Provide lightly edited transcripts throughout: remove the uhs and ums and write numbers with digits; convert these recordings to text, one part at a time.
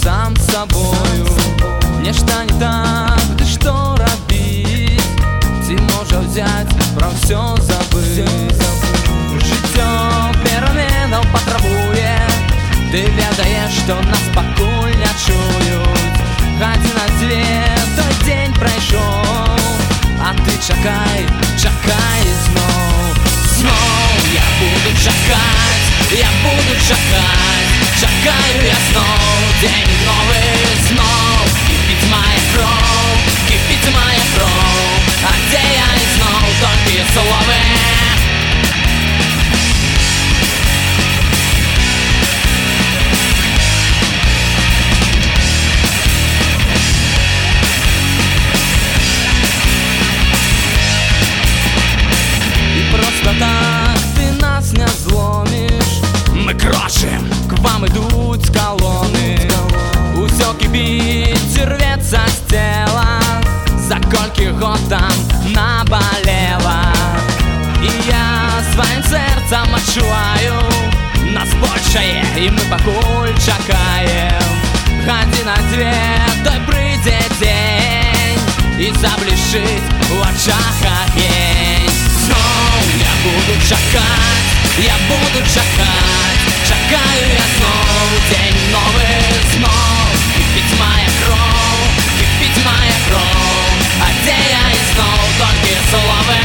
сам з собою. Нешта не так, ты что робить? Ці може взять, про все забыть. Життя переменаў патрабуе. Ты ведаеш, што нас пакуль не чують. Гадзіна-дзве, той дзень прайшоў, а ты чакай, чакай зноў. Зноў я буду чакаць, я буду чакаць. Чакаю я зноў, дзень новы зноў. Кіпіць моя кроў, кіпіць моя кроў. А дзе я і зноў толькі словы. Так ты нас не зломишь. Мы крочим, к вам идут колонны. Усё кипит, рвется с тела. За колькі год там наболело. И я своим сердцем отчуваю, нас большее, и мы пакуль чакаем. Гадзіна-дзве, той прыйдзе дзень, и заблішчыць у очах агень. Я буду чакаць, я буду чакаць. Чакаю я зноў, дзень новы зноў. Кіпіць моя кроў, кіпіць моя кроў. А дзе я і зноў толькі словы.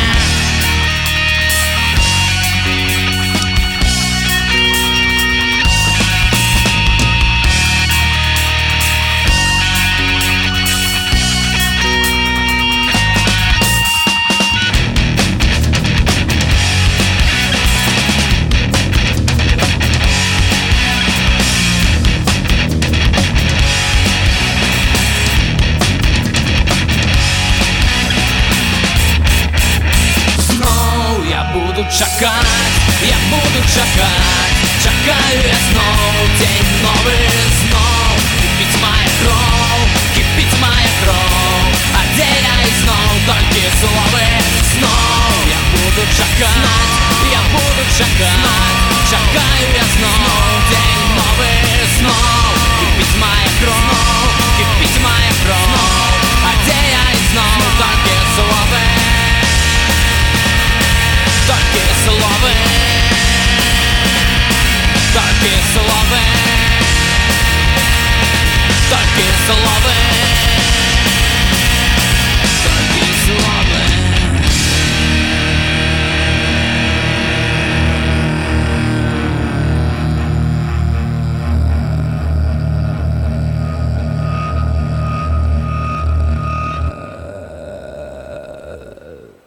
Чакать, я буду чакать. Чакаю я зноў, дзень новы зноў. Кіпіць моя кроў, кіпіць моя кроў. А дзе я і зноў толькі словы. Зноў я буду чакаць, я буду чакаць.